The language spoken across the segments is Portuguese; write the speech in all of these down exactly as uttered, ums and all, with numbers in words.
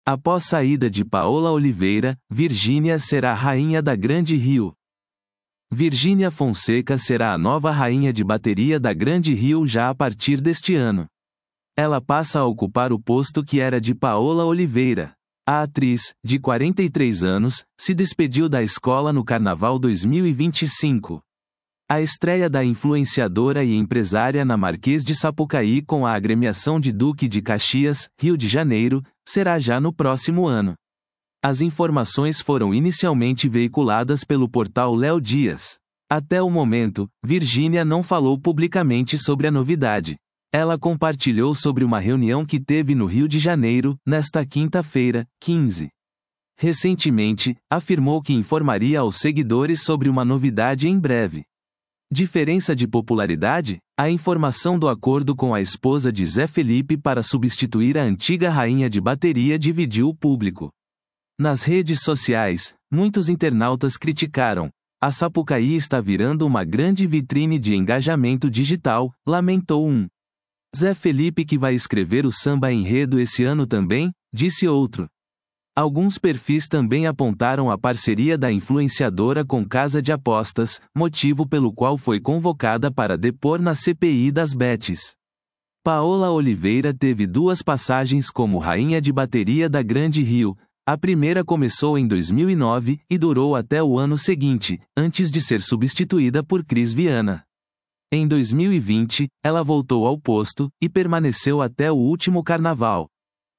Após saída de Paola Oliveira, Virgínia será rainha da Grande Rio. Virgínia Fonseca será a nova rainha de bateria da Grande Rio já a partir deste ano. Ela passa a ocupar o posto que era de Paola Oliveira. A atriz, de quarenta e três anos, se despediu da escola no Carnaval dois mil e vinte e cinco. A estreia da influenciadora e empresária na Marquês de Sapucaí com a agremiação de Duque de Caxias, Rio de Janeiro, será já no próximo ano. As informações foram inicialmente veiculadas pelo portal Léo Dias. Até o momento, Virgínia não falou publicamente sobre a novidade. Ela compartilhou sobre uma reunião que teve no Rio de Janeiro, nesta quinta-feira, quinze. Recentemente, afirmou que informaria aos seguidores sobre uma novidade em breve. Diferença de popularidade? A informação do acordo com a esposa de Zé Felipe para substituir a antiga rainha de bateria dividiu o público. Nas redes sociais, muitos internautas criticaram. A Sapucaí está virando uma grande vitrine de engajamento digital, lamentou um. Zé Felipe que vai escrever o samba enredo esse ano também, disse outro. Alguns perfis também apontaram a parceria da influenciadora com casa de apostas, motivo pelo qual foi convocada para depor na C P I das Bets. Paola Oliveira teve duas passagens como rainha de bateria da Grande Rio. A primeira começou em dois mil e nove e durou até o ano seguinte, antes de ser substituída por Cris Viana. Em dois mil e vinte, ela voltou ao posto e permaneceu até o último carnaval.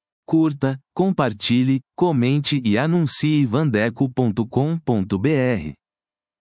Curta, compartilhe, comente e anuncie vandeco ponto com ponto br.